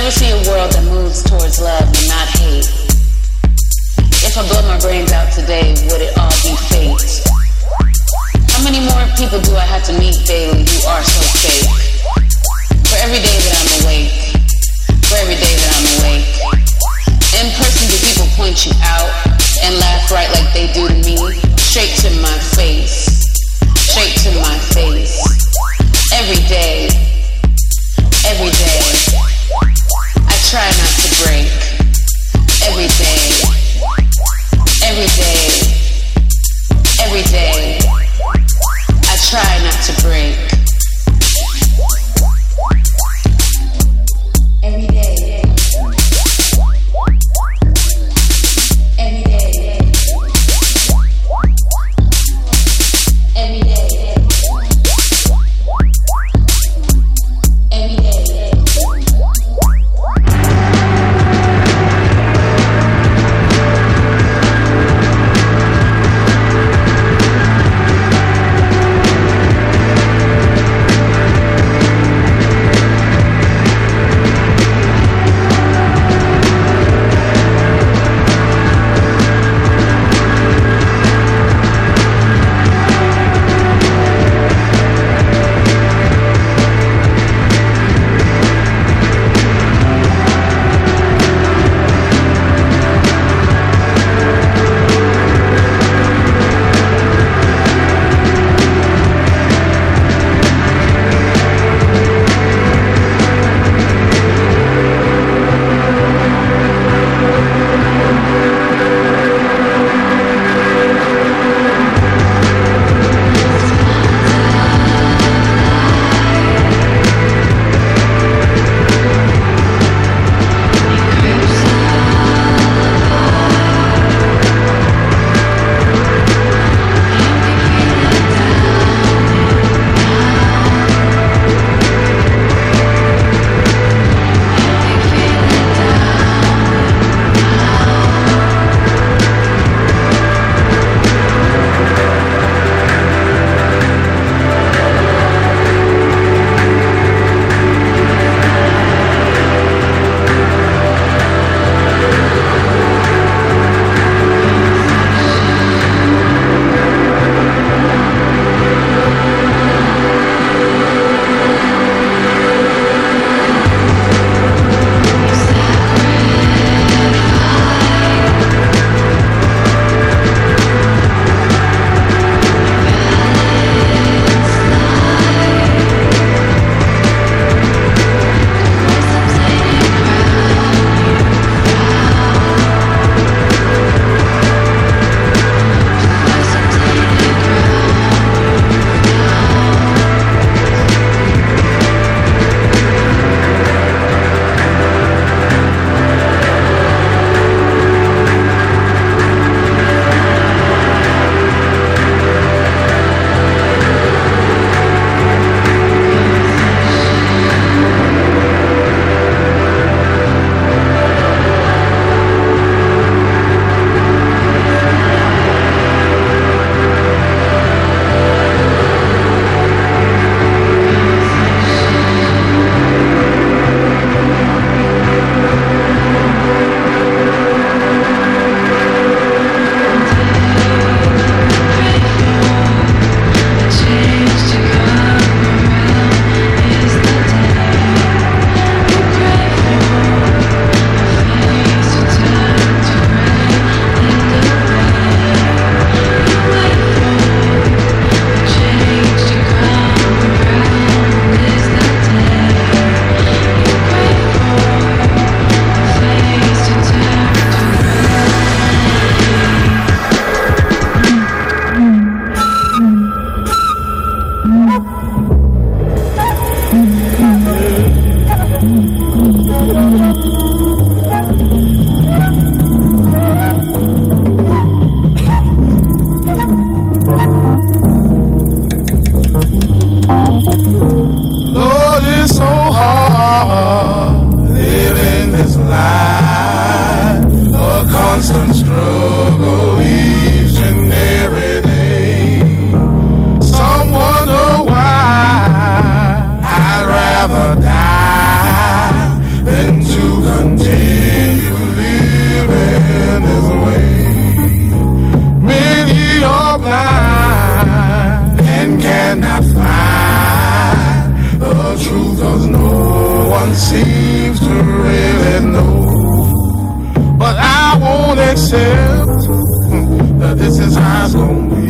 never see a world that moves towards love and not hate. If I blow my brains out today, would it all be fate? How many more people do I have to meet daily who are so fake? For every day that I'm awake, for every day that I'm awake, in person do people point you out and laugh right like they do to me? Straight to my face, straight to my face. Every day, every day, I try not to break. Every day, every day, every day, I try not to break. seems to really know. But I won't accept that this is how it's gonna be.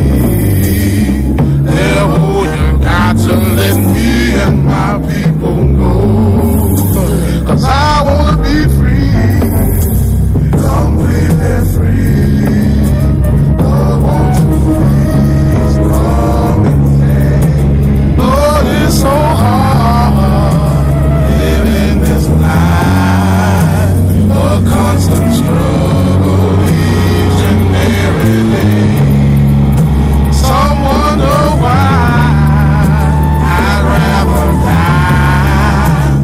Devil, you got to let me and my people go. 'Cause I wanna be free, completely free. I want to please come and sing. Lord, it's so hard living this life, a constant struggle each and every day. Some wonder why I'd rather die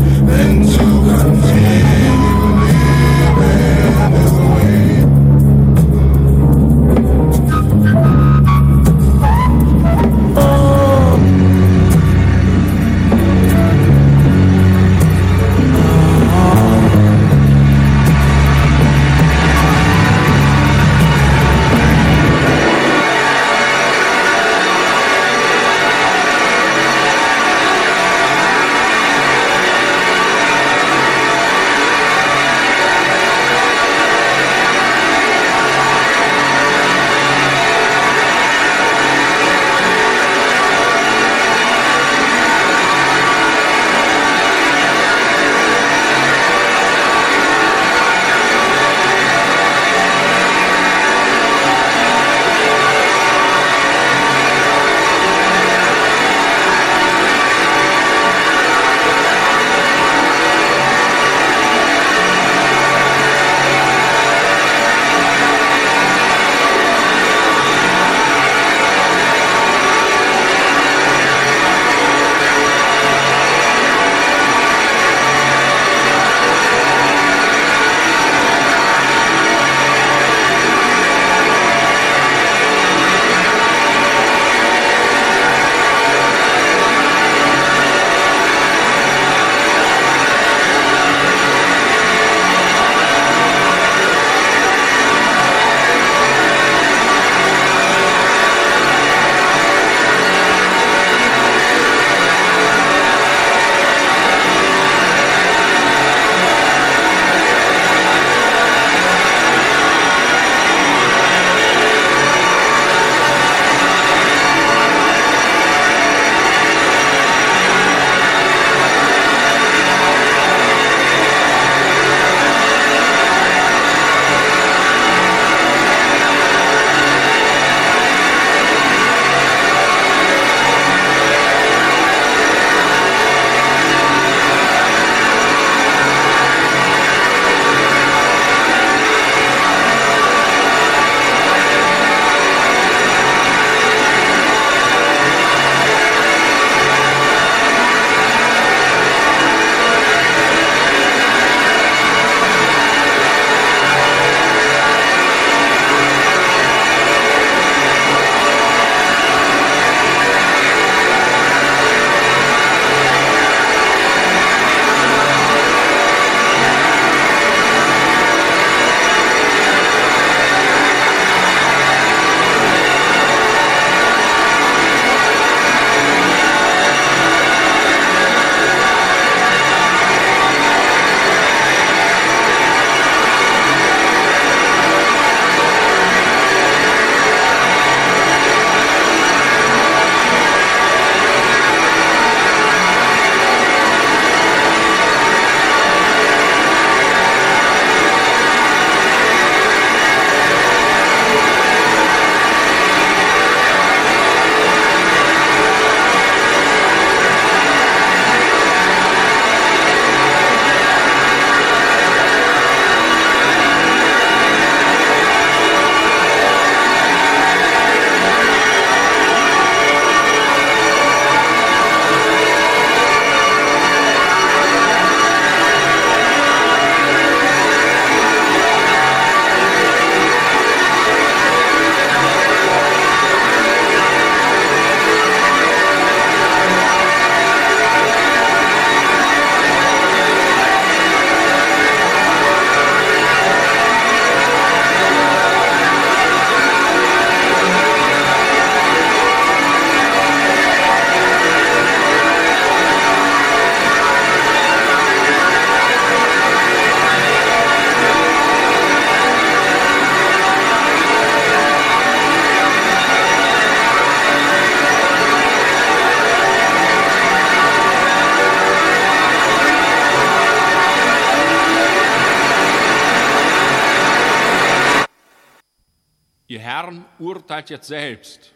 Ihr Herrn urteilt jetzt selbst.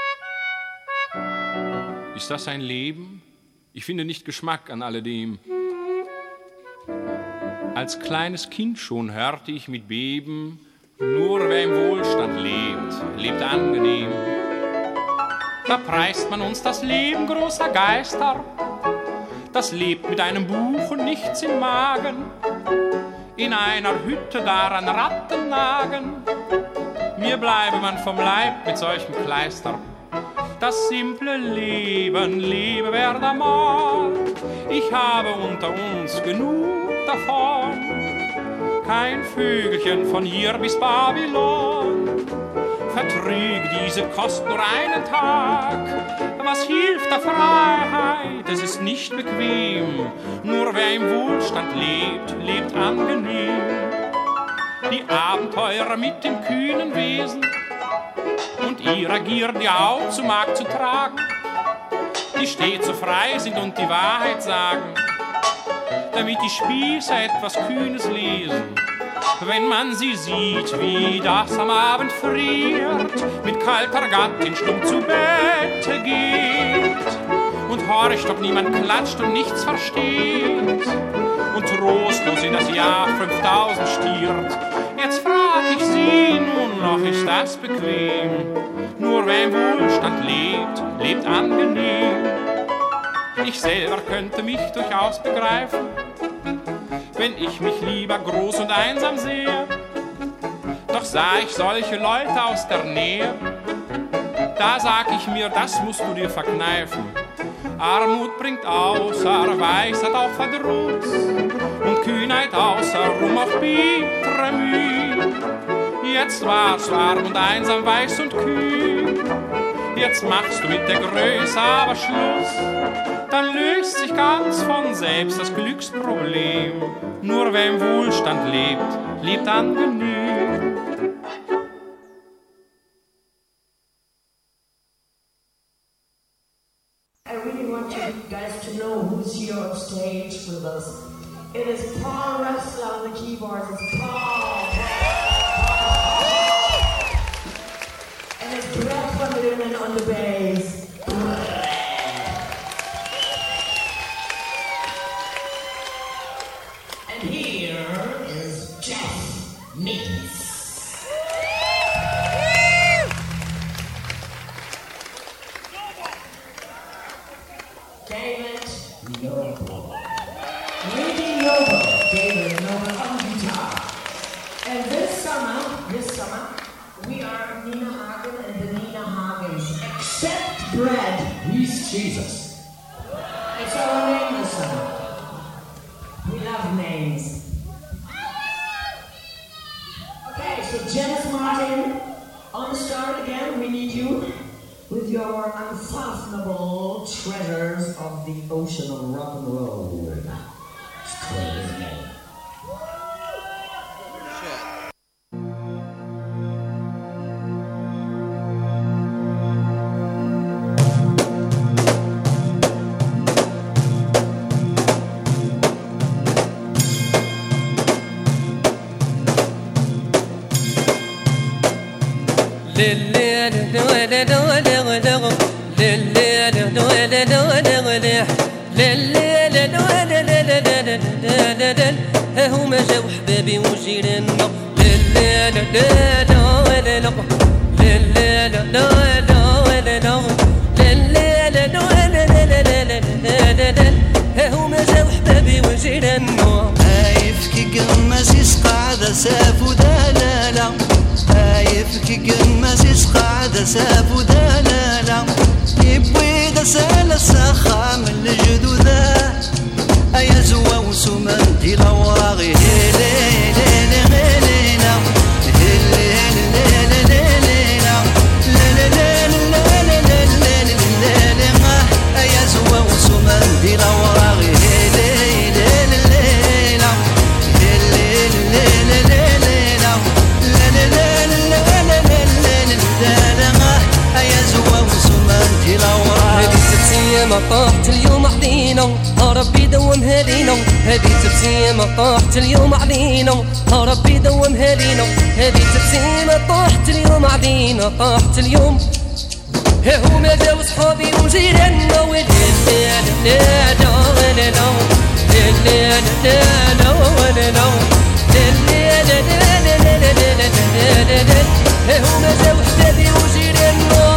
Ist das ein Leben? Ich finde nicht Geschmack an alledem. Als kleines Kind schon hörte ich mit Beben, nur wer im Wohlstand lebt, lebt angenehm. Da preist man uns das Leben großer Geister, das lebt mit einem Buch und nichts im Magen, in einer Hütte daran Ratten nagen. Mir bleibe man vom Leib mit solchem Kleister. Das simple Leben, lebe wer da mag. Ich habe unter uns genug davon. Kein Vögelchen von hier bis Babylon verträgt diese Kost nur einen Tag. Was hilft der Freiheit? Es ist nicht bequem. Nur wer im Wohlstand lebt, lebt angenehm. Die Abenteurer mit dem kühnen Wesen und ihrer Gier die auch zu Markt zu tragen, die stets so frei sind und die Wahrheit sagen, damit die Spießer etwas Kühnes lesen. Wenn man sie sieht, wie das am Abend friert, mit kalter Gattin stumm zu Bette geht und horcht, ob niemand klatscht und nichts versteht und trostlos in das Jahr 5000 stiert. Jetzt frag ich sie nun noch, ist das bequem? Nur wer im Wohlstand lebt, lebt angenehm. Ich selber könnte mich durchaus begreifen, wenn ich mich lieber groß und einsam sehe. Doch sah ich solche Leute aus der Nähe, da sag ich mir, das musst du dir verkneifen. Armut bringt außer Weisheit auch Verdruss und Kühnheit außerrum auch bittere Mühe. Jetzt warst du arm und einsam, weiß und kühn. Jetzt machst du mit der Größe aber Schluss. Dann löst sich ganz von selbst das Glücksproblem. Nur wer im Wohlstand lebt, lebt angenehm. I really want you guys to know who's here on stage with us. It is Paul Ressler on the keyboards. It's Paul. And it's Brett van Lumen on the bass. And here is Jeff Means. David Noble. Lady Noble. David Noble on guitar. And this summer, we are Nina Hagen and the Nina Hagens. Except Brad, he's Jesus. It's our name this summer. We love names. Okay, so Janice Martin, on the start again, we need you with your unfathomable treasures of the ocean of rock and roll. It's crazy. هما جاو حبابي وجيراننا لا لا لا لا لا لا لا لا لا لا لا هما جاو حبابي وجيراننا هايف كي قماس يسقع ذا سافو ذا لا لا هايف كي قماس يسقع ذا سافو ذا لا لا يبوي ذا سال السخا من الجدو ذا أيا زوا وسومان دي لواغي هيلي ليلي غيلينا هيلي ليلي ليلينا ليلي ليلي ليلي ليلي أيا زوا وسومان دي لواغي هيلي ليلي ليلينا هيلي ليلي ليلينا ليلي ليلي ليلي أيا زوا وسومان دي لواغي هذه التبسيمة طاحت اليوم علينا ربي دومها لينا هذه التبسيمة طاحت اليوم علينا ربي دومها لينا هذه تبسيمة طاحت اليوم علينا طاحت اليوم هما جاو صحابي وجيراننا وليل لا لا لا لا لا لا لا هما جاو حبابي وجيراننا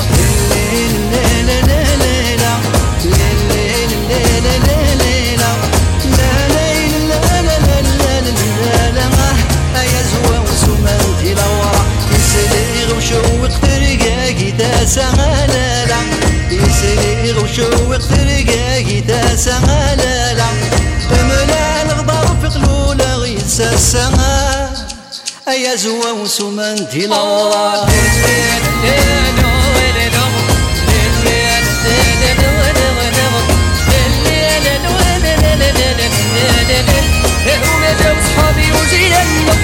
وشوق ترقاقي تاسعالالا يسير وشوق ترقاقي تاسعالالا تملا الغبار في قلولا غيسا السما أيا زوا وسومان تيلا هما جاو صحابي وجيراننا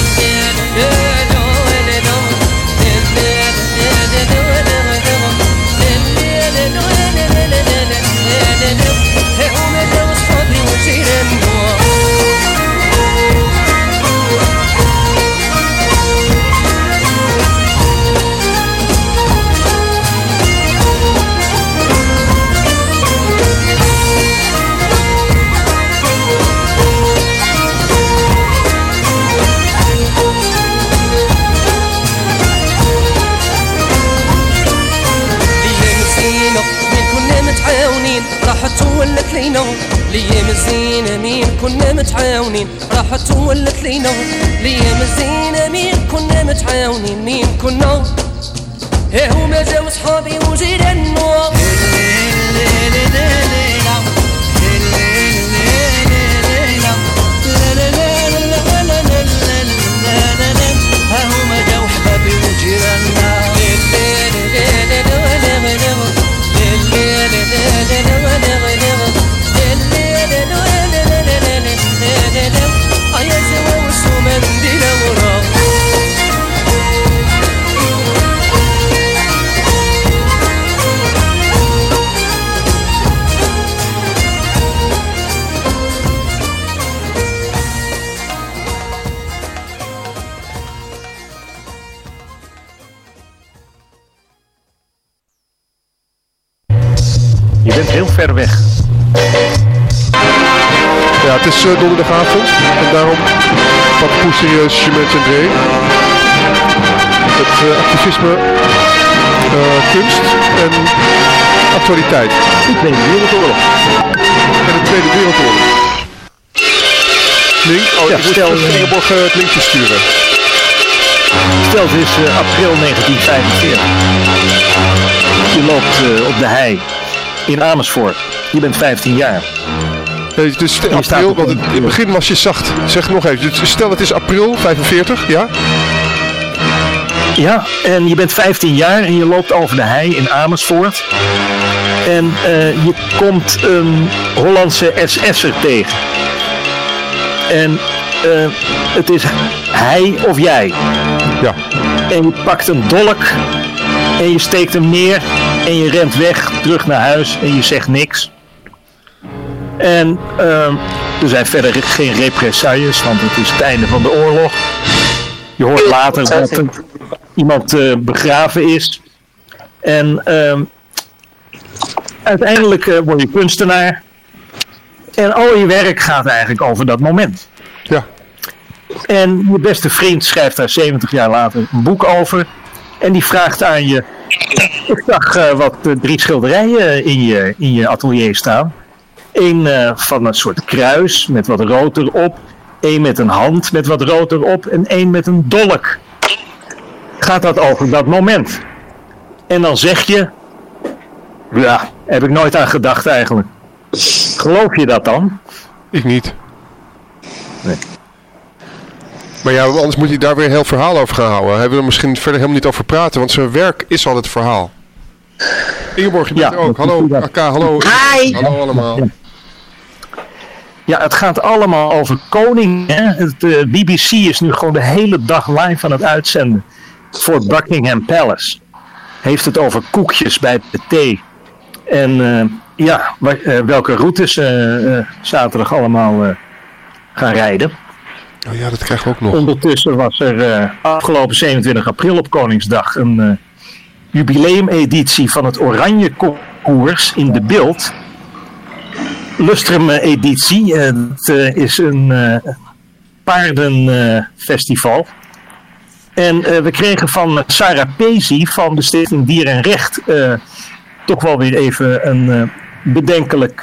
راحت ولت لينا ليام الزينة مين كنا متعاونين راحت ولت لينا ليام الزينة مين كنا متعاونين مين كنا هما جاو صحابي وجيراننا هما جاو حبابي وجيراننا Je bent heel ver weg. Ja, het is donderdagavond en daarom pak ik serieus Cement en Dre. Het activisme, kunst en actualiteit. De Tweede Wereldoorlog. En de Tweede Wereldoorlog. Link? Oh, ja, ik moet Ingeborg het linkje sturen. Stel, het is april 1945. Je loopt op de hei in Amersfoort. Je bent 15 jaar. Nee, dus april, want in het begin was je zacht. Zeg nog even. Dus stel het is april 45, ja? Ja, en je bent 15 jaar en je loopt over de hei in Amersfoort. En je komt een Hollandse SS'er tegen. En het is hij of jij. Ja. En je pakt een dolk en je steekt hem neer en je rent weg, terug naar huis en je zegt niks. En er zijn verder geen represailles, want het is het einde van de oorlog. Je hoort later dat er iemand begraven is. En uiteindelijk word je kunstenaar. En al je werk gaat eigenlijk over dat moment. Ja. En je beste vriend schrijft daar 70 jaar later een boek over. En die vraagt aan je... Ik zag 3 schilderijen in je atelier staan. Eén van een soort kruis met wat rood erop. Eén met een hand met wat rood erop. En één met een dolk. Gaat dat over dat moment? En dan zeg je... Ja, heb ik nooit aan gedacht eigenlijk. Geloof je dat dan? Ik niet. Nee. Maar ja, anders moet je daar weer een heel verhaal over gaan houden. Hebben we er misschien verder helemaal niet over praten, want zijn werk is al het verhaal. Ingeborg, je bent er ook. Hallo, AK, hallo. Hi. Hallo allemaal. Ja, het gaat allemaal over koning. Hè? Het BBC is nu gewoon de hele dag live aan het uitzenden. Voor Buckingham Palace. Heeft het over koekjes bij de thee. En welke routes zaterdag allemaal gaan rijden. Oh ja, dat krijgen we ook nog. Ondertussen was er afgelopen 27 april op Koningsdag een jubileumeditie van het Oranje Concours in de Bilt. Lustrum editie. Het is een paardenfestival. En we kregen van Sarah Pezi van de Stichting Dier en Recht toch wel weer even een bedenkelijk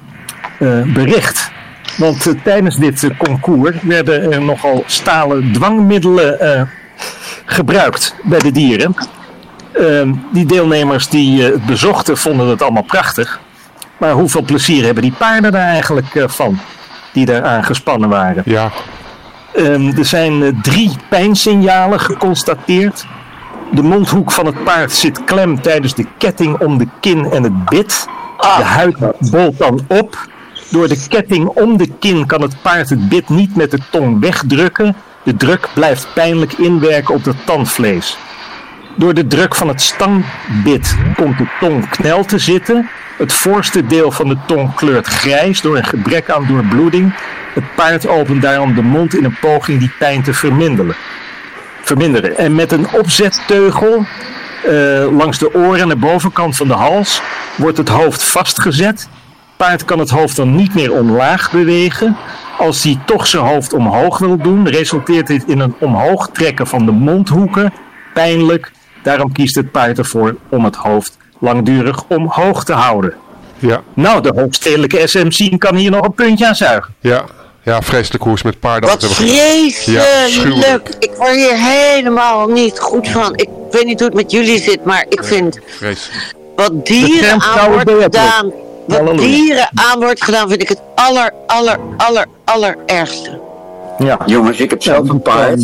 bericht. Want tijdens dit concours werden er nogal stalen dwangmiddelen gebruikt bij de dieren. Die deelnemers die het bezochten vonden het allemaal prachtig. Maar hoeveel plezier hebben die paarden daar eigenlijk van? Die daar aangespannen waren. Ja. Er zijn 3 pijnsignalen geconstateerd. De mondhoek van het paard zit klem tijdens de ketting om de kin en het bit. De huid bolt dan op. Door de ketting om de kin kan het paard het bit niet met de tong wegdrukken. De druk blijft pijnlijk inwerken op het tandvlees. Door de druk van het stangbit komt de tong knel te zitten. Het voorste deel van de tong kleurt grijs door een gebrek aan doorbloeding. Het paard opent daarom de mond in een poging die pijn te verminderen. En met een opzetteugel langs de oren en de bovenkant van de hals wordt het hoofd vastgezet. Paard kan het hoofd dan niet meer omlaag bewegen. Als hij toch zijn hoofd omhoog wil doen, resulteert dit in een omhoog trekken van de mondhoeken. Pijnlijk. Daarom kiest het paard ervoor om het hoofd langdurig omhoog te houden. Ja. Nou, de hoogstedelijke SM10 kan hier nog een puntje aan zuigen. Ja, vreselijk hoe ze met paarden... Wat vreselijk. Ik word hier helemaal niet goed van. Ik weet niet hoe het met jullie zit, maar ik vind... Vreselijk. Wat dieren aan wordt gedaan... Wat dieren aan wordt gedaan, vind ik het allerergste. Ja. Jongens, ik heb zelf een paard.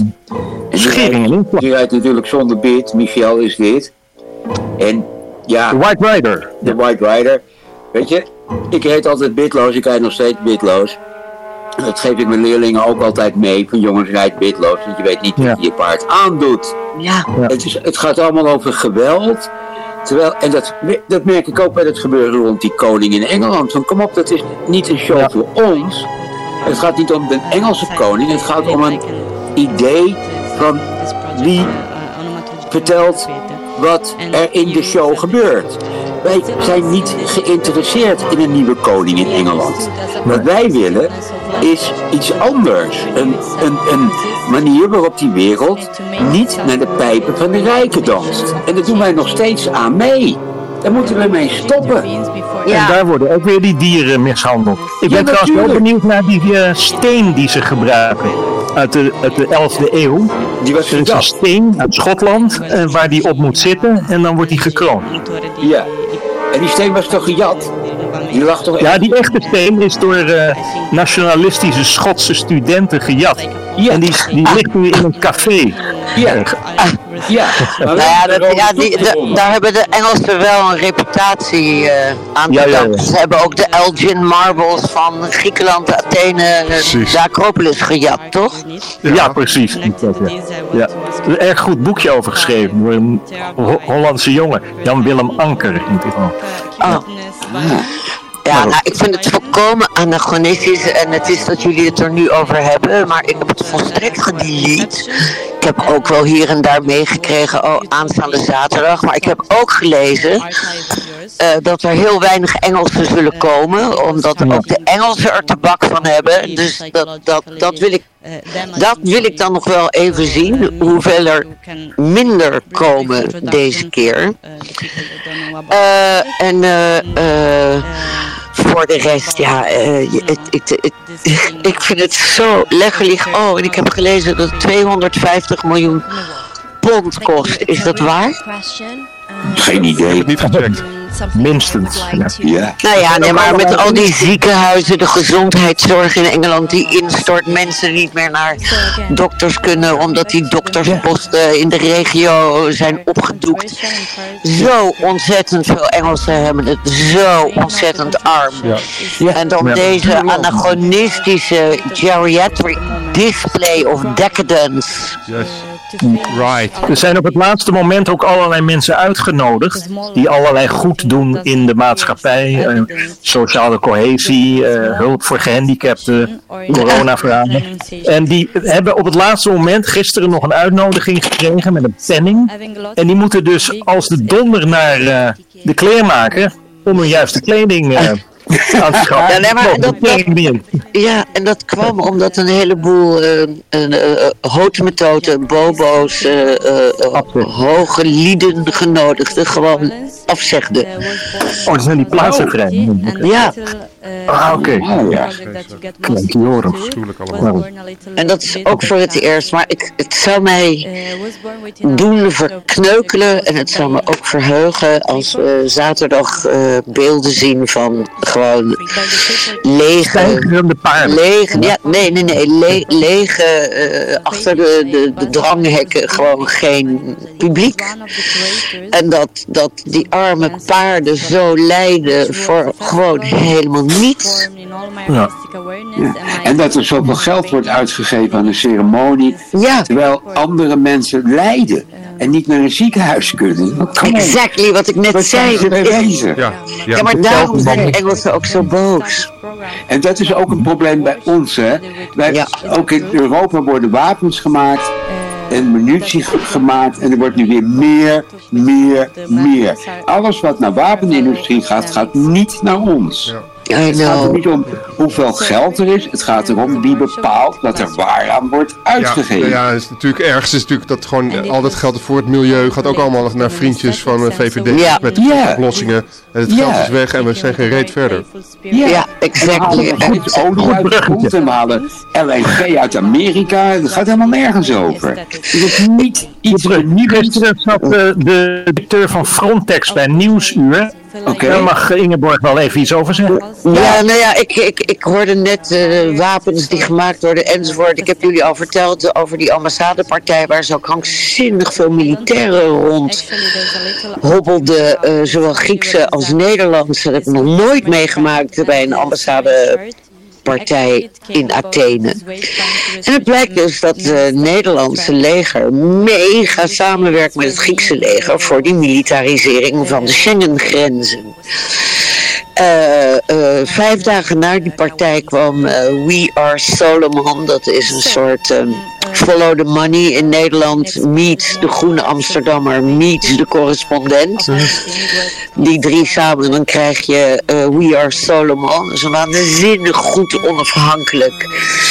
Die rijdt natuurlijk zonder bit. Michel is dit. En ja... De White Rider. De White Rider. Weet je, ik reed altijd bitloos. Ik rijd nog steeds bitloos. Dat geef ik mijn leerlingen ook altijd mee. Van jongens, rijd bitloos. Want je weet niet wat je paard aandoet. Ja. Het gaat allemaal over geweld. Terwijl, en dat merk ik ook bij het gebeuren rond die koning in Engeland. Van kom op, dat is niet een show voor ons. Het gaat niet om de Engelse koning. Het gaat om een idee van wie vertelt wat er in de show gebeurt. Wij zijn niet geïnteresseerd in een nieuwe koning in Engeland. Wat wij willen is iets anders. Een manier waarop die wereld niet naar de pijpen van de rijken danst. En daar doen wij nog steeds aan mee. Daar moeten we mee stoppen. Ja. En daar worden ook weer die dieren mishandeld. Ik ben trouwens ook benieuwd naar die steen die ze gebruiken. Uit de 11e eeuw. Er is een steen uit Schotland waar die op moet zitten en dan wordt die gekroond. Ja, en die steen was toch gejat? Die lag toch... Ja, die echte steen is door nationalistische Schotse studenten gejat. Ja. En die ligt nu in een café. Ja. Daar hebben de Engelsen wel een reputatie aan te danken. Ze hebben ook de Elgin Marbles van Griekenland, Athene, de Acropolis gejat, toch? Ja, precies. Ja. Een erg goed boekje over geschreven door een Hollandse jongen, Jan Willem Anker in dit geval. Ja, nou, ik vind het volkomen anachronistisch en het is dat jullie het er nu over hebben, maar ik heb het volstrekt gedelete. Ik heb ook wel hier en daar meegekregen, aanstaande zaterdag, maar ik heb ook gelezen dat er heel weinig Engelsen zullen komen, omdat ook de Engelsen er tabak van hebben, dus dat wil ik dan nog wel even zien, hoeveel er minder komen deze keer. Voor de rest, ik vind het zo lächerlich. Oh, en ik heb gelezen dat het 250 miljoen pond kost. Is dat waar? Geen idee. Ik heb het niet gecheckt. Minstens. Ja. Nou ja, nee, maar met al die ziekenhuizen, de gezondheidszorg in Engeland die instort, mensen niet meer naar dokters kunnen omdat die doktersposten in de regio zijn opgedoekt. Zo ontzettend veel Engelsen hebben het zo ontzettend arm. Ja. En dan deze anachronistische geriatric display of decadence. Right. Er zijn op het laatste moment ook allerlei mensen uitgenodigd die allerlei goed doen in de maatschappij. Sociale cohesie, hulp voor gehandicapten, coronaverhalen. En die hebben op het laatste moment gisteren nog een uitnodiging gekregen met een penning. En die moeten dus als de donder naar de kleermaker om hun juiste kleding aan te schaffen. En dat kwam omdat een heleboel hotemetoten, bobo's, hoge lieden genodigden gewoon afzegden. Oh, dat zijn die plaatsen vrij. Ja. Oké. En dat is ook voor het eerst, maar het zou mij doen verkneukelen en het zou me ook verheugen als we zaterdag beelden zien van gewoon lege achter de dranghekken gewoon geen publiek. En dat die arme paarden zo lijden voor gewoon helemaal niets. Ja. En dat er zoveel geld wordt uitgegeven aan een ceremonie, terwijl andere mensen lijden en niet naar een ziekenhuis kunnen. Exactly wat ik net zei. Ja, maar daarom zijn de Engelsen ook zo boos. En dat is ook een probleem bij ons, hè. Ook in Europa worden wapens gemaakt en munitie gemaakt en er wordt nu weer meer. Alles wat naar wapenindustrie gaat niet naar ons. Het gaat er niet om hoeveel geld er is. Het gaat erom wie bepaalt dat er waaraan wordt uitgegeven. Ja, het is natuurlijk ergens is natuurlijk dat gewoon al dat geld voor het milieu gaat ook allemaal naar vriendjes van VVD met oplossingen. En het geld is weg en we zijn geen reet verder. Ja, exactly. En het is olie uit de grond en we halen LNG uit Amerika. Het gaat helemaal nergens over. Het is niet iets Gisteren zat de directeur van Frontex bij Nieuwsuur. Daar mag Ingeborg wel even iets over zeggen. Ja, nou ja, ik hoorde net wapens die gemaakt worden enzovoort. Ik heb jullie al verteld over die ambassadepartij waar zo krankzinnig veel militairen rond hobbelden. Zowel Griekse als Nederlandse. Dat heb ik nog nooit meegemaakt bij een ambassadepartij in Athene. En het blijkt dus dat het Nederlandse leger mega samenwerkt met het Griekse leger voor die militarisering van de Schengengrenzen. 5 dagen na die partij kwam We Are Solomon. Dat is een soort follow the money in Nederland. Meets de Groene Amsterdammer, meets de correspondent. Die 3 samen, dan krijg je We Are Solomon. Dat is een waanzinnig goed onafhankelijk,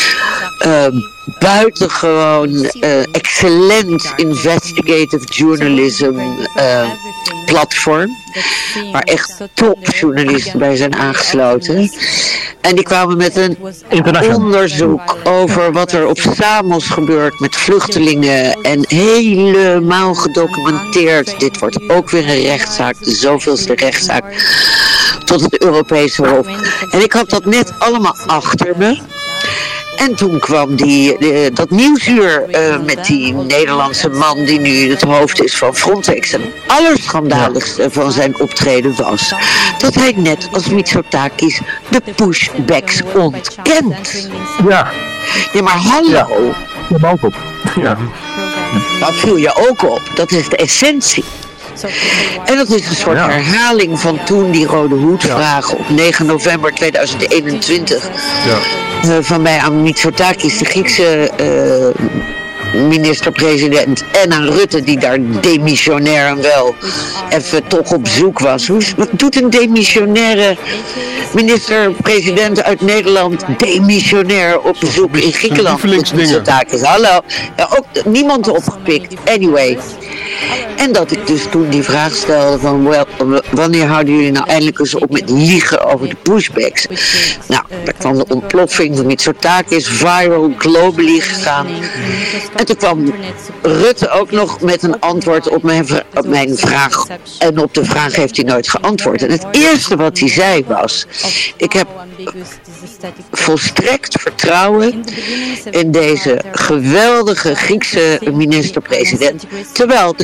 buitengewoon excellent investigative journalism platform, waar echt topjournalisten bij zijn aangesloten. En die kwamen met een onderzoek over wat er op Samos gebeurt met vluchtelingen en helemaal gedocumenteerd. Dit wordt ook weer een rechtszaak, de zoveelste rechtszaak tot het Europese Hof. En ik had dat net allemaal achter me. En toen kwam dat Nieuwsuur met die Nederlandse man die nu het hoofd is van Frontex. En het allerschandaligste van zijn optreden was dat hij net als Mitsotakis de pushbacks ontkent. Ja. Ja, maar hallo. Ja, dat viel ook op. Ja. Dat viel je ook op. Dat is de essentie. En dat is een soort herhaling van toen die Rode Hoedvraag op 9 november 2021 van mij aan Mitsotakis, de Griekse minister-president, en aan Rutte, die daar demissionair en wel even toch op zoek was. Wat doet een demissionaire minister-president uit Nederland demissionair op bezoek in Griekenland? Mitsotakis, hallo. Ja, ook niemand opgepikt. Anyway. En dat ik dus toen die vraag stelde van wanneer houden jullie nou eindelijk eens op met liegen over de pushbacks? Nou, daar kwam de ontploffing van Mitsotakis viral globally gegaan. En toen kwam Rutte ook nog met een antwoord op mijn vraag. En op de vraag heeft hij nooit geantwoord. En het eerste wat hij zei was: ik heb volstrekt vertrouwen in deze geweldige Griekse minister-president. Terwijl de Griekse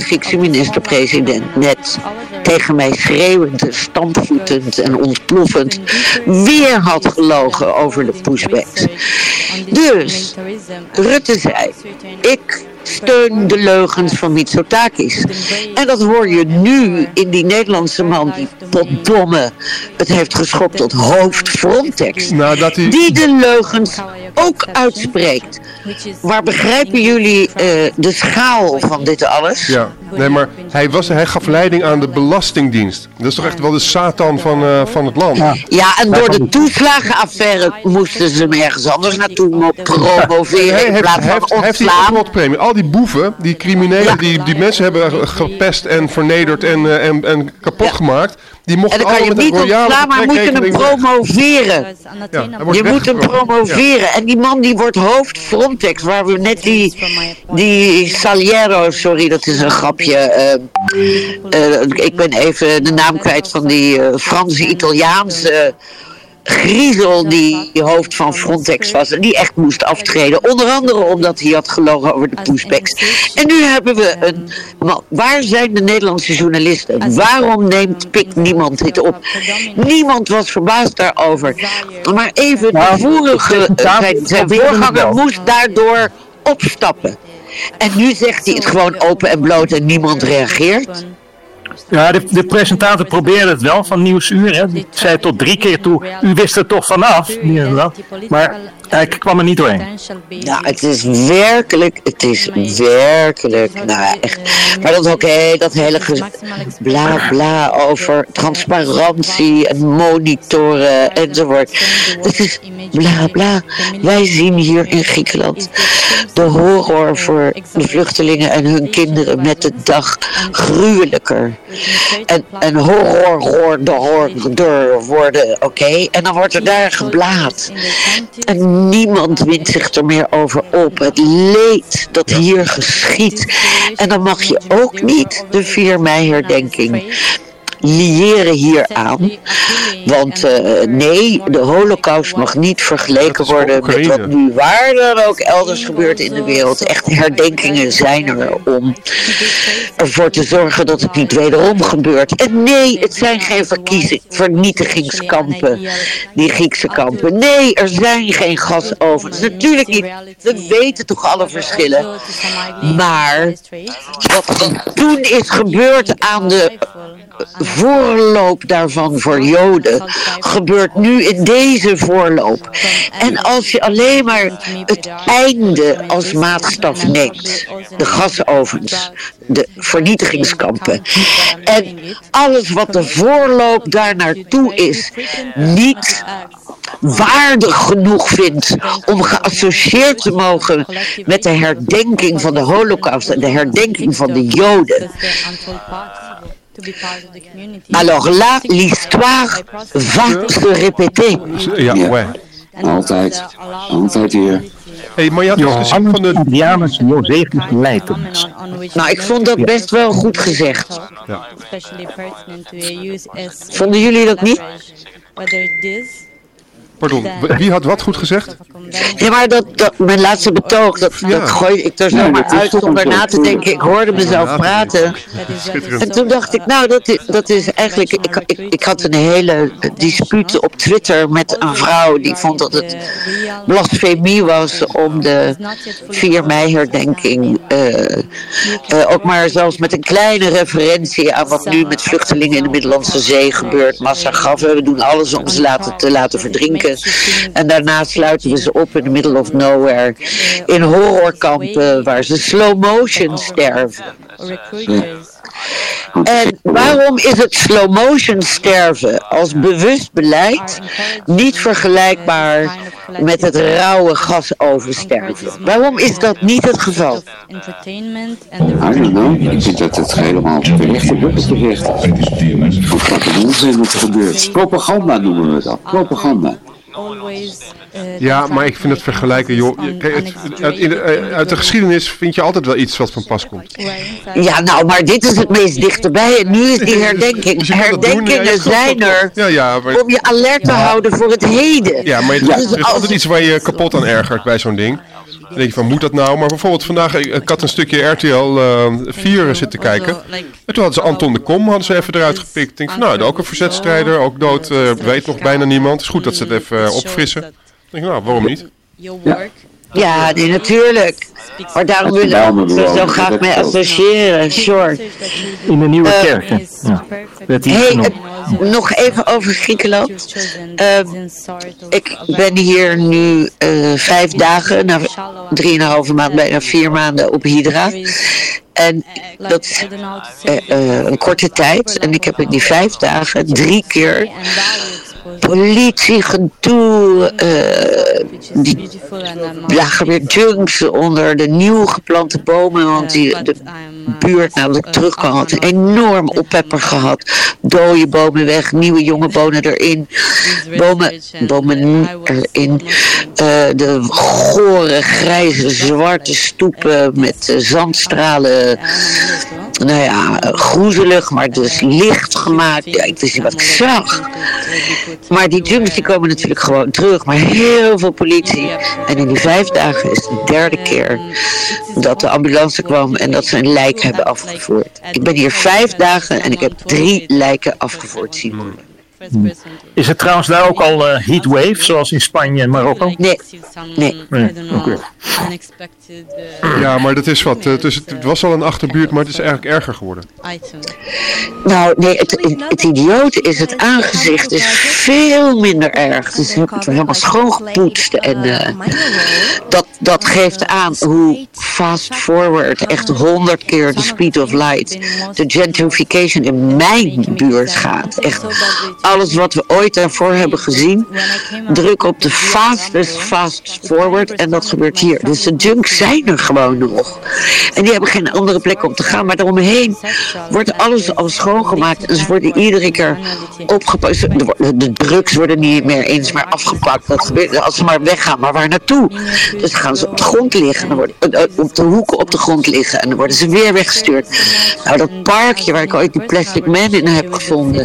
minister-president net tegen mij schreeuwend, stampvoetend en ontploffend weer had gelogen over de pushbacks. Dus Rutte zei, ik steun de leugens van Mitsotakis. En dat hoor je nu in die Nederlandse man die potdomme het heeft geschopt tot hoofd Frontex. Die de leugens ook uitspreekt. Maar begrijpen jullie de schaal van dit alles? Ja, nee, maar hij gaf leiding aan de Belastingdienst. Dat is toch echt wel de Satan van het land? Ja, en door de toeslagenaffaire moesten ze hem ergens anders naartoe promoveren in plaats van ontslaan. Heeft die oplotpremie. Al die boeven, die criminelen die mensen hebben gepest en vernederd en kapot gemaakt. Die mochten en dan kan je niet ontslaan, maar moet je hem promoveren. Je moet hem promoveren. En die man die wordt hoofd Frontex, waar we net die Saliero, sorry dat is een grapje. Ik ben even de naam kwijt van die Franse-Italiaanse griezel die hoofd van Frontex was en die echt moest aftreden. Onder andere omdat hij had gelogen over de pushbacks. En nu hebben we waar zijn de Nederlandse journalisten? Waarom neemt niemand dit op? Niemand was verbaasd daarover. Maar even de vorige, zijn voorganger moest daardoor opstappen. En nu zegt hij het gewoon open en bloot en niemand reageert. Ja, de presentator probeerde het wel van Nieuwsuur. Hè. Die zei tot 3 keer toe, u wist er toch vanaf. Maar hij kwam er niet doorheen. Nou, het is werkelijk, nou echt. Maar dat is dat hele bla bla over transparantie en monitoren enzovoort. Het is bla bla. Wij zien hier in Griekenland de horror voor de vluchtelingen en hun kinderen met de dag gruwelijker. En horror worden, oké. En dan wordt er daar geblaad. En niemand wint zich er meer over op. Het leed dat hier geschiet. En dan mag je ook niet de 4 mei herdenking liëren hieraan. Want nee, de Holocaust mag niet vergeleken worden met wat nu waar dan ook elders gebeurt in de wereld. Echt herdenkingen zijn er om ervoor te zorgen dat het niet wederom gebeurt. En nee, het zijn geen vernietigingskampen, die Griekse kampen. Nee, er zijn geen gasovens. Natuurlijk niet. We weten toch alle verschillen. Maar wat toen is gebeurd aan de voorloop daarvan voor Joden gebeurt nu in deze voorloop. En als je alleen maar het einde als maatstaf neemt, de gasovens, de vernietigingskampen en alles wat de voorloop daar naartoe is niet waardig genoeg vindt om geassocieerd te mogen met de herdenking van de Holocaust en de herdenking van de Joden. Alors là, l'histoire va se répéter. Ja, ouais. Altijd hier. Hey, maar je had dus gezien van de Adrianus Josephus Leijten. Nou, ik vond dat best wel goed gezegd. Ja. Vonden jullie dat niet? Pardon, wie had wat goed gezegd? Ja, maar mijn laatste betoog, dat gooi ik er zomaar uit zonder na te denken. Ik hoorde mezelf praten. En toen dacht ik, nou, dat is eigenlijk... Ik had een hele dispuut op Twitter met een vrouw die vond dat het blasfemie was om de 4 mei herdenking ook maar zelfs met een kleine referentie aan wat nu met vluchtelingen in de Middellandse Zee gebeurt. Massagraven, we doen alles om ze te laten verdrinken. En daarna sluiten we ze op in the middle of nowhere in horrorkampen waar ze slow motion sterven. En waarom is het slow motion sterven als bewust beleid niet vergelijkbaar met het rauwe gasoversterven? Waarom is dat niet het geval? I don't know. Ik vind dat het helemaal terecht is terecht. Wat gaat er onzin wat er gebeurt? Propaganda noemen we dat. Propaganda. Ja, maar ik vind het vergelijken, joh. Kijk, uit de geschiedenis vind je altijd wel iets wat van pas komt. Ja, nou, maar dit is het meest dichterbij. En nu is die herdenking. Dus herdenkingen zijn er om je alert te houden voor het heden. Ja, maar het is altijd iets waar je kapot aan ergert bij zo'n ding. Dan denk je van, moet dat nou? Maar bijvoorbeeld vandaag, ik had een stukje RTL 4 zitten kijken. En toen hadden ze Anton de Kom even eruit gepikt. Ik denk van, nou, ook een verzetstrijder, ook dood, weet nog bijna niemand. Het is goed dat ze het even opfrissen. Ik denk, nou, waarom niet? Ja, nee, natuurlijk. Maar daarom willen we zo graag mee associëren, Short. In de Nieuwe Kerken. Nog even over Griekenland. Ik ben hier nu 5 dagen, 3,5 maand, bijna 4 maanden op Hydra. En dat is een korte tijd. En ik heb in die 5 dagen 3 keer politiegedoe, die lagen weer junks onder de nieuw geplante bomen, want de buurt nadat ik terugkwam had een enorm oppepper gehad. Dode bomen weg, nieuwe jonge bomen erin, bomen erin, de gore, grijze, zwarte stoepen met zandstralen, nou ja, groezelig, maar dus licht gemaakt. Ja, ik wist niet wat ik zag. Maar die junks die komen natuurlijk gewoon terug, maar heel veel politie. En in die 5 dagen is het de 3e keer dat de ambulance kwam en dat ze een lijk hebben afgevoerd. Ik ben hier 5 dagen en ik heb 3 lijken afgevoerd zien worden. Is het trouwens daar ook al heatwave, zoals in Spanje en Marokko? Nee. Okay. Ja, maar dat is wat. Dus het was al een achterbuurt, maar het is eigenlijk erger geworden. Nou, nee, het idiote is, het aangezicht is veel minder erg. Het is helemaal schoongepoetst. En dat geeft aan hoe fast forward, echt 100 keer de speed of light, de gentrification in mijn buurt gaat. Echt alles wat we ooit daarvoor hebben gezien, druk op de fast forward en dat gebeurt hier. Dus de junks zijn er gewoon nog. En die hebben geen andere plek om te gaan, maar daaromheen wordt alles al schoongemaakt en ze worden iedere keer opgepakt. De drugs worden niet meer eens maar afgepakt. Dat gebeurt als ze maar weggaan, maar waar naartoe? Dus dan gaan ze op de grond liggen, dan worden, op de hoeken op de grond liggen en dan worden ze weer weggestuurd. Nou, dat parkje waar ik ooit die Plastic Man in heb gevonden,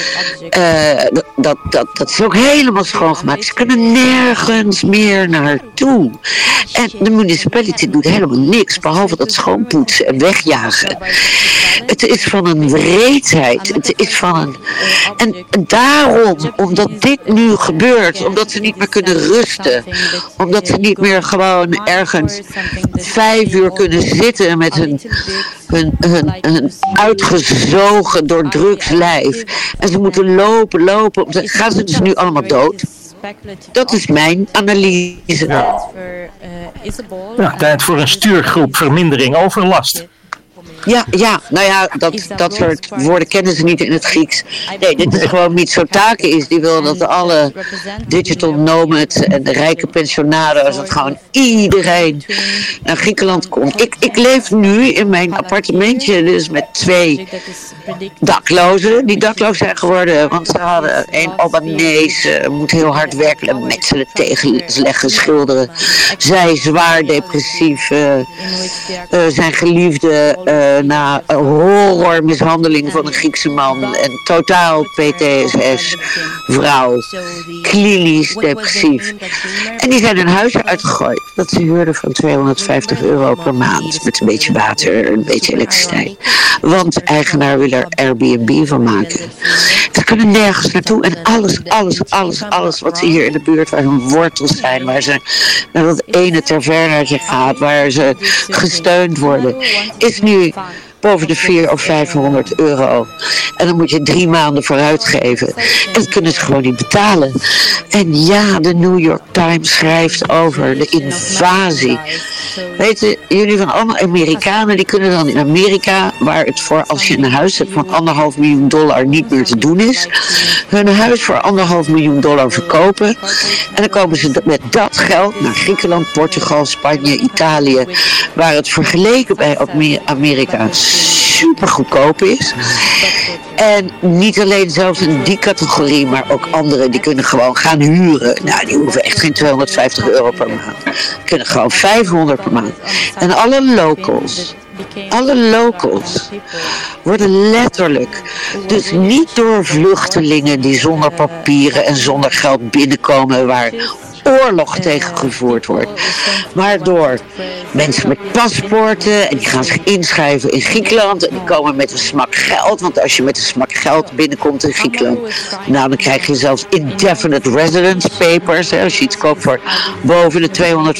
dat is ook helemaal schoongemaakt. Ze kunnen nergens meer naartoe. En de municipaliteit doet helemaal niks, behalve dat schoonpoetsen en wegjagen. Het is van een wreedheid. Het is van een... En daarom, omdat dit nu gebeurt, omdat ze niet meer kunnen rusten, omdat ze niet meer gewoon ergens 5 uur kunnen zitten met hun uitgezogen door drugs lijf. En ze moeten lopen. Gaan ze dus nu allemaal dood? Dat is mijn analyse. Ja, tijd voor een stuurgroep vermindering overlast. Ja, nou ja, dat soort woorden kennen ze niet in het Grieks. Nee, dit is gewoon Mitsotakis. Die wil dat alle digital nomads en de rijke pensionaden, dat gewoon iedereen naar Griekenland komt. Ik leef nu in mijn appartementje dus met 2 daklozen. Die dakloos zijn geworden, want ze hadden een Albanese, moet heel hard werken, metselen, tegenleggen, schilderen. Zij zwaar depressief, zijn geliefde na horrormishandeling van een Griekse man en totaal PTSS vrouw, klinisch depressief. En die zijn hun huis uitgegooid. Dat ze huurden van €250 per maand met een beetje water, een beetje elektriciteit. Want de eigenaar wil er Airbnb van maken. Ze kunnen nergens naartoe en alles wat ze hier in de buurt, waar hun wortels zijn, waar ze naar dat ene tavernaatje gaat, waar ze gesteund worden, is nu boven de €400 of €500. En dan moet je 3 maanden vooruit geven. En dat kunnen ze gewoon niet betalen. En ja, de New York Times schrijft over de invasie. Weten jullie van allemaal Amerikanen, die kunnen dan in Amerika, waar het voor als je een huis hebt van $1,5 miljoen niet meer te doen is, hun huis voor $1,5 miljoen verkopen. En dan komen ze met dat geld naar Griekenland, Portugal, Spanje, Italië, waar het vergeleken bij Amerika super goedkoop is. En niet alleen zelfs in die categorie, maar ook anderen die kunnen gewoon gaan huren. Nou, die hoeven echt geen €250 per maand. Die kunnen gewoon $500 per maand. En alle locals worden letterlijk, dus niet door vluchtelingen die zonder papieren en zonder geld binnenkomen, waar oorlog tegen gevoerd wordt. Maar door mensen met paspoorten en die gaan zich inschrijven in Griekenland en die komen met een smak geld. Want als je met een smak geld binnenkomt in Griekenland, nou dan krijg je zelfs indefinite residence papers. Hè. Als je iets koopt voor boven de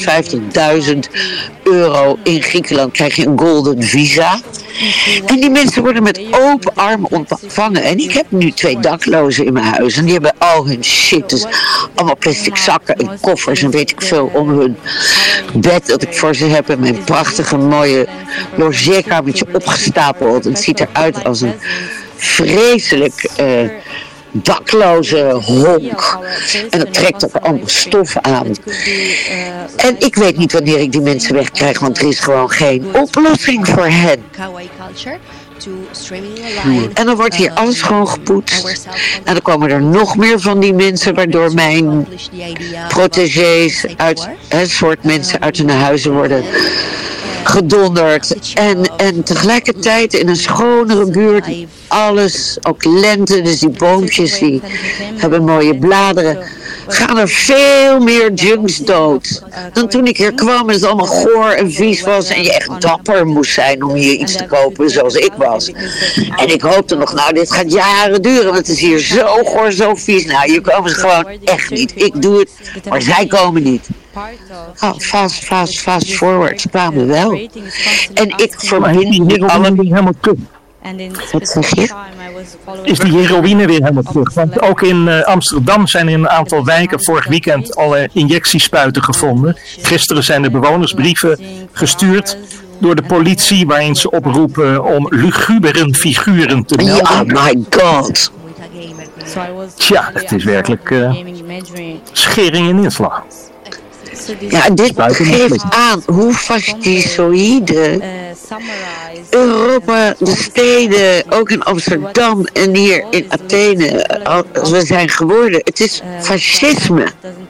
€250.000 in Griekenland krijg je een golden visa. En die mensen worden met open armen ontvangen. En ik heb nu 2 daklozen in mijn huis. En die hebben al hun shit. Dus allemaal plastic zakken en koffers en weet ik veel om hun bed dat ik voor ze heb. En mijn prachtige mooie logeerkamertje opgestapeld. Het ziet eruit als een vreselijk dakloze honk. En dat trekt ook allemaal stof aan. En ik weet niet wanneer ik die mensen wegkrijg, want er is gewoon geen oplossing voor hen. En dan wordt hier alles gewoon gepoetst. En dan komen er nog meer van die mensen, waardoor mijn protégés uit een soort mensen uit hun huizen worden gedonderd. En tegelijkertijd in een schonere buurt, alles, ook lente, dus die boompjes die hebben mooie bladeren, gaan er veel meer junks dood dan toen ik hier kwam en het allemaal goor en vies was en je echt dapper moest zijn om hier iets te kopen zoals ik was. En ik hoopte nog, nou dit gaat jaren duren, want het is hier zo goor, zo vies. Nou, hier komen ze gewoon echt niet. Ik doe het, maar zij komen niet. Oh, fast forward, ze kwamen wel. En ik verbind nu allemaal helemaal terug. Wat zeg je? Is die heroïne weer helemaal terug? Want ook in Amsterdam zijn in een aantal wijken vorig weekend alle injectiespuiten gevonden. Gisteren zijn de bewonersbrieven gestuurd door de politie waarin ze oproepen om lugubere figuren te melden. Ja, my god. Tja, het is werkelijk schering en inslag. Ja, dit geeft aan hoe fascistoïde Europa, de steden, ook in Amsterdam en hier in Athene, we zijn geworden. Het is fascisme.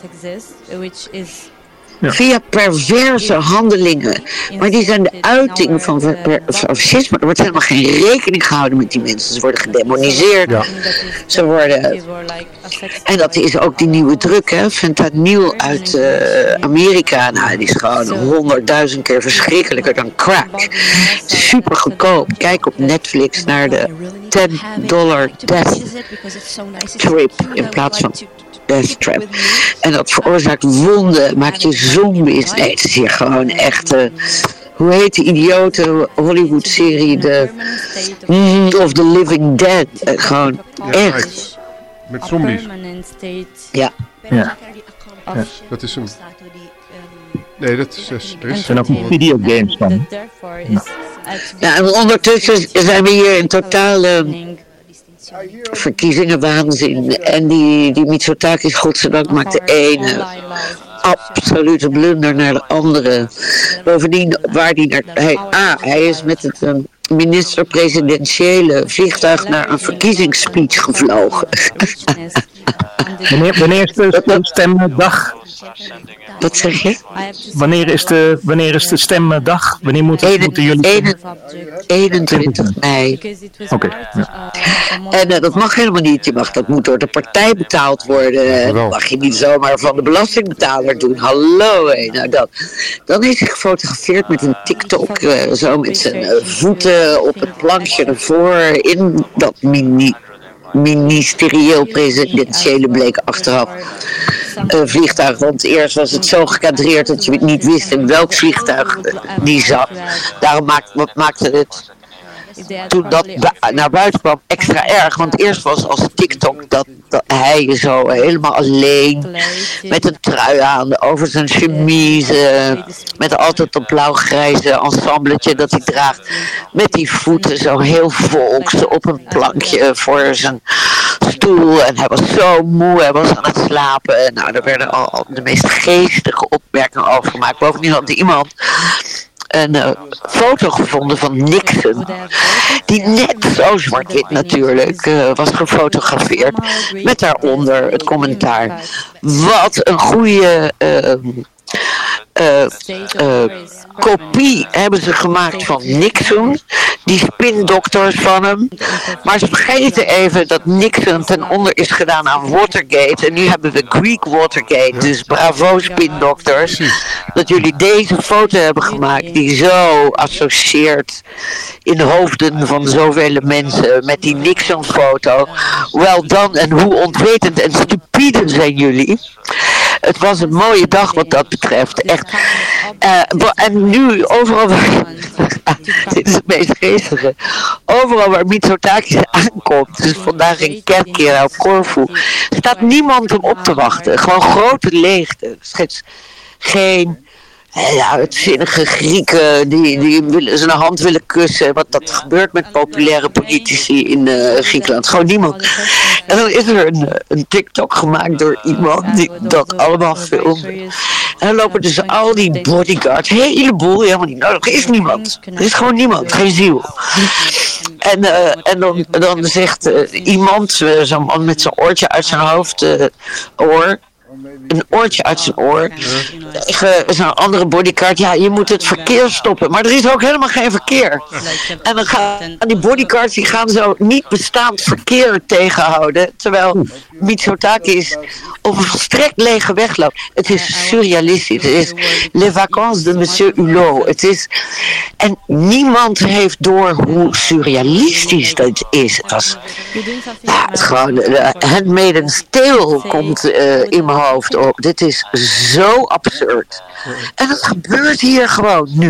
Via perverse handelingen. Maar die zijn de uiting van fascisme. Er wordt helemaal geen rekening gehouden met die mensen. Ze worden gedemoniseerd. Ja. Ze worden... En dat is ook die nieuwe druk, hè. Fentanyl uit Amerika. Nou, die is gewoon 100.000 keer verschrikkelijker dan crack. Super goedkoop. Kijk op Netflix naar de $10 death trip in plaats van death trap. En dat veroorzaakt wonden, maakt je zombies. Nee, het is hier gewoon echt... hoe heet die idiote Hollywood-serie? Of The Living Dead. Gewoon echt. Met zombies. Ja. Dat is een... Nee, dat is... Er zijn ook videogames van. Ja, en ondertussen zijn we hier in totale verkiezingenwaanzin. En die Mitsotakis, godzijdank, maakt de ene absolute blunder naar de andere. Bovendien, waar hij is met het minister-presidentiële vliegtuig naar een verkiezingsspeech gevlogen. Wanneer is de stemdag? Wat zeg je? Wanneer is de stemdag? Wanneer moeten jullie... 21 mei. Oké. Ja. En dat mag helemaal niet. Dat moet door de partij betaald worden. Dat mag je niet zomaar van de belastingbetaler doen. Hallo. Nou dan is hij gefotografeerd met een TikTok. Zo met zijn voeten op het plankje ervoor. In dat ministerieel presidentiële bleek achteraf vliegtuig. Want eerst was het zo gekadreerd dat je niet wist in welk vliegtuig die zat. Daarom maakte het toen dat naar buiten kwam extra erg. Want eerst was als TikTok dat hij zo helemaal alleen met een trui aan over zijn chemise, met altijd dat blauw-grijze ensembletje dat hij draagt, met die voeten zo heel volks op een plankje voor zijn stoel. En hij was zo moe, hij was aan het slapen. En nou, er werden al de meest geestige opmerkingen over gemaakt. Bovendien had iemand een foto gevonden van Nixon, die net zo zwart-wit natuurlijk was gefotografeerd, met daaronder het commentaar: wat een goede kopie hebben ze gemaakt van Nixon. Die spindokters van hem. Maar ze vergeten even dat Nixon ten onder is gedaan aan Watergate. En nu hebben we Greek Watergate. Dus bravo spindokters. Dat jullie deze foto hebben gemaakt die zo associeert in de hoofden van zoveel mensen met die Nixon-foto. Well done en hoe ontwetend en stupide zijn jullie. Het was een mooie dag wat dat betreft. Echt. En nu overal waar... dit is het meest geestige. Overal waar Mitsotakis aankomt, dus vandaag in Kerkera op Corfu, staat niemand hem op te wachten. Gewoon grote leegte. Geen uitzinnige Grieken die zijn hand willen kussen. Wat dat gebeurt met populaire politici in Griekenland. Gewoon niemand. En dan is er een TikTok gemaakt door iemand die dat allemaal filmt. En dan lopen dus al die bodyguards, een heleboel, helemaal niet nodig. Er is niemand. Er is gewoon niemand, geen ziel. En dan zegt iemand, zo'n man met zijn oortje uit zijn een oortje uit zijn oor. Zo'n andere bodyguard, ja, je moet het verkeer stoppen. Maar er is ook helemaal geen verkeer. En dan gaan die bodyguards, die gaan zo niet bestaand verkeer tegenhouden. Terwijl Mitsotakis op een volstrekt lege weg loopt. Het is surrealistisch. Het is Les Vacances de Monsieur Hulot. Het is... En niemand heeft door hoe surrealistisch dat is. Het was... Ja, het is gewoon... Handmaid's Tale komt in mijn hoofd op. Dit is zo absurd. En het gebeurt hier gewoon nu.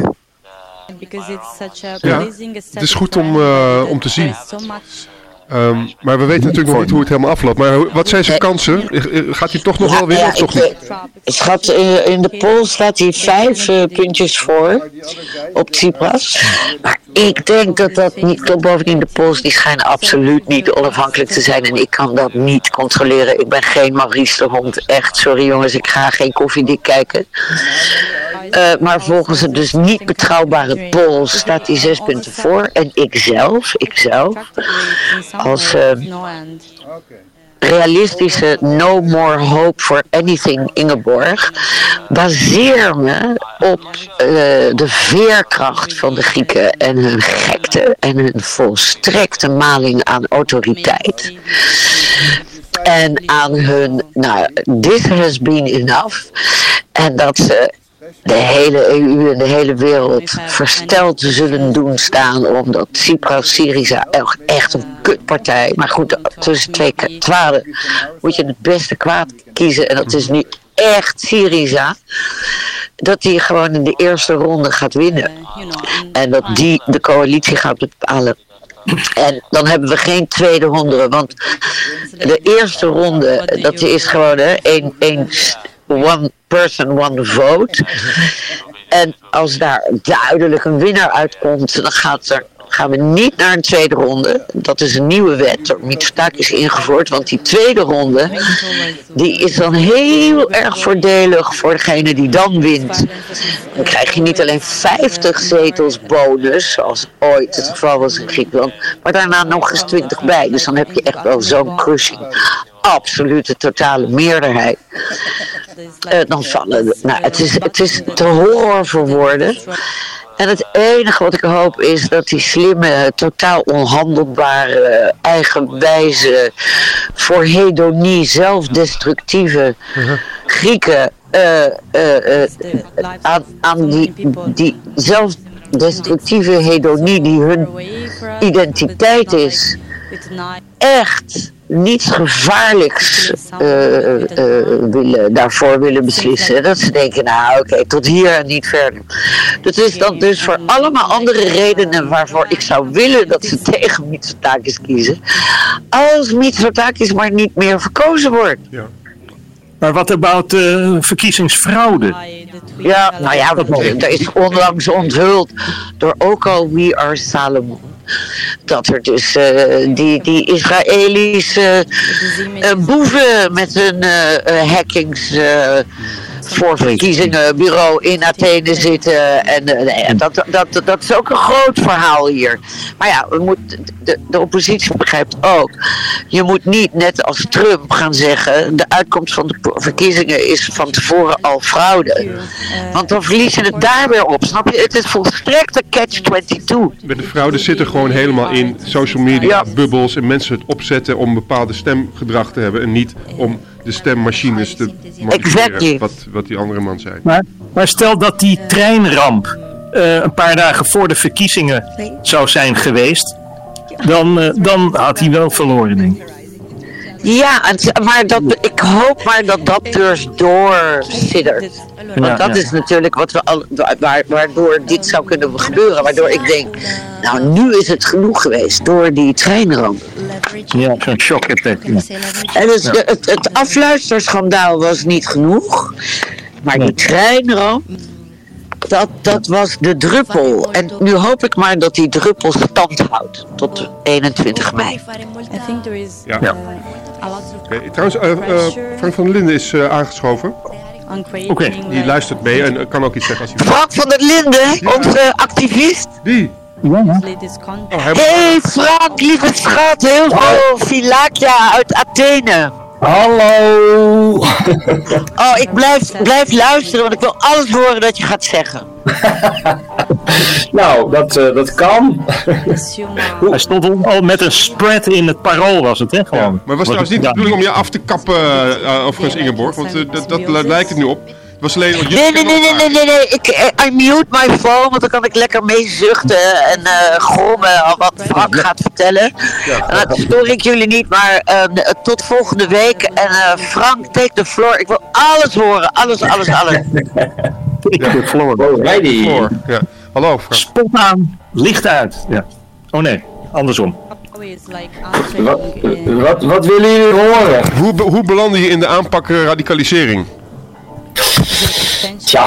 Ja, het is goed om te zien. Maar we weten natuurlijk nog niet hoe het helemaal afloopt. Maar wat zijn zijn kansen? Gaat hij toch nog wel winnen of toch niet? Schat, in de poll staat hij 5 puntjes voor op Tsipras. Maar ik denk dat dat niet... Bovendien, de polls die schijnen absoluut niet onafhankelijk te zijn. En ik kan dat niet controleren. Ik ben geen Maurice de Hond. Echt, sorry jongens, ik ga geen koffiedik kijken. Maar volgens het dus niet betrouwbare polls staat hij 6 punten voor. En ikzelf, als realistische No More Hope for Anything Ingeborg, baseer me op de veerkracht van de Grieken en hun gekte en hun volstrekte maling aan autoriteit. En aan hun, this has been enough. En dat ze de hele EU en de hele wereld versteld zullen doen staan omdat Tsipras-Syriza echt een kutpartij. Maar goed, tussen twee kwaden moet je het beste kwaad kiezen. En dat is nu echt Syriza. Dat die gewoon in de eerste ronde gaat winnen. En dat die de coalitie gaat bepalen. En dan hebben we geen tweede ronde. Want de eerste ronde, dat is gewoon one person, one vote. En als daar duidelijk een winnaar uitkomt, dan gaan we niet naar een tweede ronde. Dat is een nieuwe wet door Mitsotakis ingevoerd. Want die tweede ronde, die is dan heel erg voordelig voor degene die dan wint. Dan krijg je niet alleen 50 zetels bonus, zoals ooit het geval was in Griekenland, maar daarna nog eens 20 bij. Dus dan heb je echt wel zo'n crushing. Absolute totale meerderheid. Dan vallen... het is te horror voor woorden. En het enige wat ik hoop is dat die slimme, totaal onhandelbare, eigenwijze, voor hedonie zelfdestructieve Grieken aan die zelfdestructieve hedonie die hun identiteit is, echt niets gevaarlijks daarvoor willen beslissen. Dat ze denken, oké, tot hier en niet verder. Dat is dan dus voor allemaal andere redenen waarvoor ik zou willen dat ze tegen Mitsotakis kiezen. Als Mitsotakis maar niet meer verkozen wordt. Ja. Maar wat about verkiezingsfraude? Ja, dat is onlangs onthuld door ook al We Are Salomon. Dat er dus die Israëlische boeven met hun voor verkiezingenbureau in Athene zitten. En dat is ook een groot verhaal hier. Maar ja, de oppositie begrijpt ook. Je moet niet net als Trump gaan zeggen, de uitkomst van de verkiezingen is van tevoren al fraude. Want dan verlies je het daar weer op. Snap je? Het is volstrekt een catch-22. De fraude zit er gewoon helemaal in social media, bubbels en mensen het opzetten om een bepaalde stemgedrag te hebben en niet om de stemmachines te manipuleren, wat die andere man zei. Maar stel dat die treinramp een paar dagen voor de verkiezingen zou zijn geweest, dan had hij wel verloren, denk ik. Ja, maar ik hoop maar dat dus doorsiddert. Want dat is natuurlijk wat waardoor dit zou kunnen gebeuren. Waardoor ik denk, nou nu is het genoeg geweest door die treinramp. Ja, zo'n shock attack. Ja. En dus het afluisterschandaal was niet genoeg. Maar die treinramp, dat was de druppel. En nu hoop ik maar dat die druppel stand houdt tot 21 mei. Ja. Trouwens, Frank van der Linden is aangeschoven. Oké. Die luistert mee en kan ook iets zeggen als hij... Frank van der Linden, onze activist. Die? Ja. Hey Frank, lieve schat, heel veel Filakia uit Athene. Hallo! Oh, ik blijf luisteren, want ik wil alles horen dat je gaat zeggen. Nou, dat kan. Hij stond al met een spread in het Parool, was het, hè? Gewoon. Ja, maar was trouwens niet de bedoeling om je af te kappen, overigens Ingeborg, want dat lijkt het nu op. Was alleen... Nee. I mute my phone, want dan kan ik lekker mee zuchten en grommen wat Frank gaat vertellen. Ja. En dat stoor ik jullie niet, maar tot volgende week. En Frank, take the floor. Ik wil alles horen. Alles. Take the floor. Ja. Hallo Frank. Spot aan, licht uit. Ja. Oh nee, andersom. Wat willen jullie horen? Hoe belandde je in de aanpak radicalisering? Tja,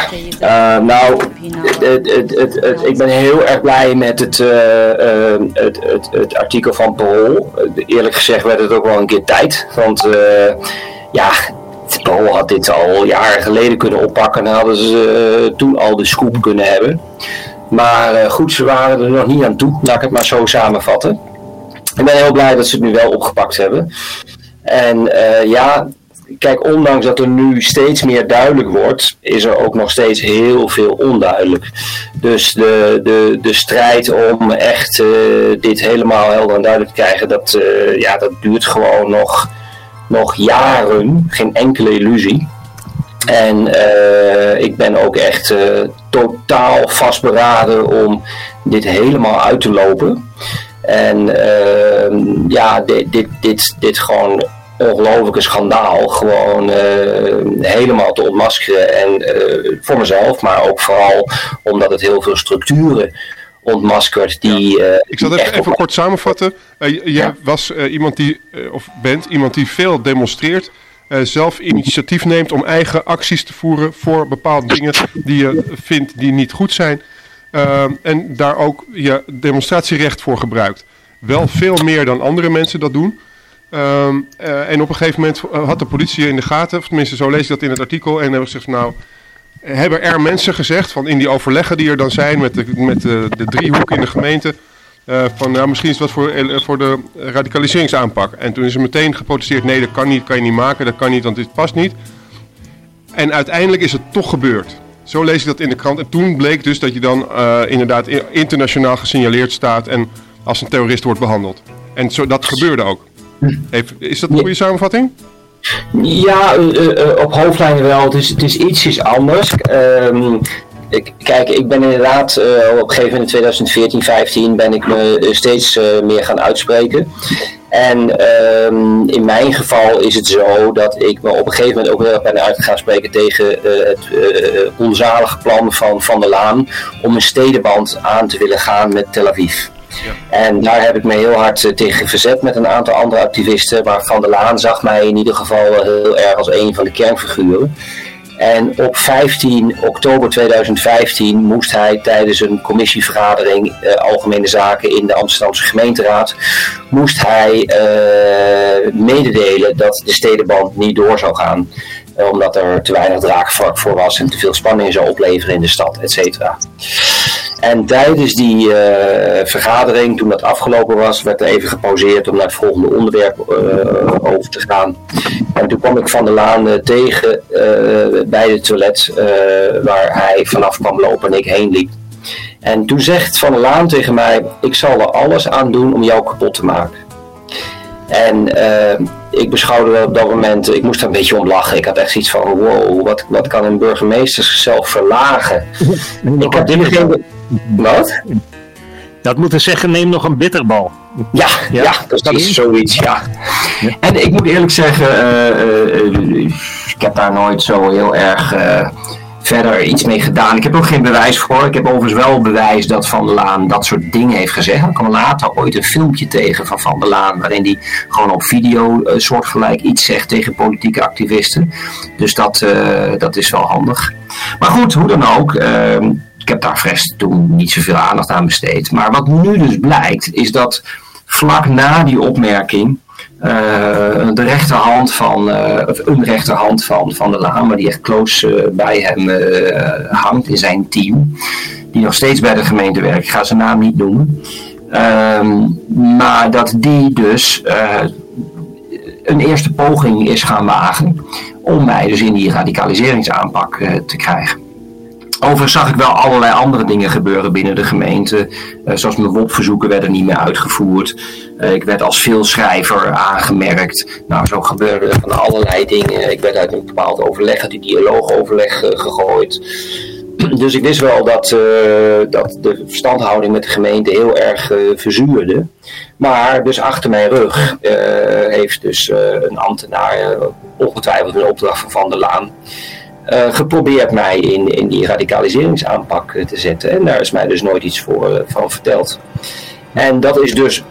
ik ben heel erg blij met het artikel van Parool. Eerlijk gezegd werd het ook wel een keer tijd. Want Parool had dit al jaren geleden kunnen oppakken. En hadden ze toen al de scoop kunnen hebben. Maar goed, ze waren er nog niet aan toe. Laat ik het maar zo samenvatten. Ik ben heel blij dat ze het nu wel opgepakt hebben. En kijk, ondanks dat er nu steeds meer duidelijk wordt, is er ook nog steeds heel veel onduidelijk. Dus de strijd om echt dit helemaal helder en duidelijk te krijgen, dat duurt gewoon nog jaren. Geen enkele illusie. En ik ben ook echt totaal vastberaden om dit helemaal uit te lopen. En dit gewoon ongelofelijke schandaal gewoon helemaal te ontmaskeren. En voor mezelf, maar ook vooral omdat het heel veel structuren ontmaskert die... ik zal het even kort samenvatten. Jij was bent iemand die veel demonstreert, zelf initiatief neemt om eigen acties te voeren voor bepaalde dingen die je vindt die niet goed zijn. En daar ook je demonstratierecht voor gebruikt. Wel veel meer dan andere mensen dat doen. En op een gegeven moment had de politie in de gaten, of tenminste zo lees je dat in het artikel, en hebben gezegd, nou, hebben er mensen gezegd, van in die overleggen die er dan zijn met de driehoek in de gemeente, misschien is het wat voor de radicaliseringsaanpak. En toen is er meteen geprotesteerd, nee, dat kan je niet maken, dat kan niet, want dit past niet. En uiteindelijk is het toch gebeurd. Zo lees ik dat in de krant. En toen bleek dus dat je dan inderdaad internationaal gesignaleerd staat en als een terrorist wordt behandeld. En dat gebeurde ook. Is dat een goede samenvatting? Ja, op hoofdlijnen wel. Het is ietsjes anders. Kijk, ik ben inderdaad op een gegeven moment in 2014, 15 ben ik me steeds meer gaan uitspreken. En in mijn geval is het zo dat ik me op een gegeven moment ook heel erg ben uit gaan spreken tegen het onzalige plan van Van der Laan om een stedenband aan te willen gaan met Tel Aviv. Ja. En daar heb ik me heel hard tegen verzet met een aantal andere activisten, maar Van der Laan zag mij in ieder geval heel erg als een van de kernfiguren. En op 15 oktober 2015 moest hij tijdens een commissievergadering Algemene Zaken in de Amsterdamse gemeenteraad, moest hij mededelen dat de stedenband niet door zou gaan. Omdat er te weinig draagvlak voor was en te veel spanning zou opleveren in de stad, et cetera. En tijdens die vergadering, toen dat afgelopen was, werd er even gepauzeerd om naar het volgende onderwerp over te gaan. En toen kwam ik Van der Laan tegen bij het toilet waar hij vanaf kwam lopen en ik heen liep. En toen zegt Van der Laan tegen mij, ik zal er alles aan doen om jou kapot te maken. En ik beschouwde op dat moment, ik moest er een beetje om lachen. Ik had echt zoiets van, wow, wat kan een burgemeester zichzelf verlagen? Ik heb diegene... Wat? Dat moeten zeggen, neem nog een bitterbal. Ja, dat is zoiets, ja. En ik moet eerlijk zeggen, ik heb daar nooit zo heel erg verder iets mee gedaan. Ik heb ook geen bewijs voor. Ik heb overigens wel bewijs dat Van der Laan dat soort dingen heeft gezegd. Ik kwam later ooit een filmpje tegen van der Laan, waarin hij gewoon op video soortgelijk iets zegt tegen politieke activisten. Dus dat is wel handig. Maar goed, hoe dan ook. Ik heb daar toen niet zoveel aandacht aan besteed. Maar wat nu dus blijkt, is dat vlak na die opmerking de rechterhand van der Laan, maar die echt close bij hem hangt in zijn team, die nog steeds bij de gemeente werkt, ik ga zijn naam niet noemen, maar dat die dus een eerste poging is gaan wagen om mij dus in die radicaliseringsaanpak te krijgen. Overigens zag ik wel allerlei andere dingen gebeuren binnen de gemeente. Zoals mijn WOP-verzoeken werden niet meer uitgevoerd. Ik werd als veelschrijver aangemerkt. Nou, zo gebeurde van allerlei dingen. Ik werd uit een bepaald overleg, uit die dialoogoverleg gegooid. Dus ik wist wel dat de verstandhouding met de gemeente heel erg verzuurde. Maar dus achter mijn rug heeft dus een ambtenaar, ongetwijfeld een opdracht van der Laan, geprobeerd mij in die radicaliseringsaanpak te zetten. En daar is mij dus nooit iets van verteld. En dat is dus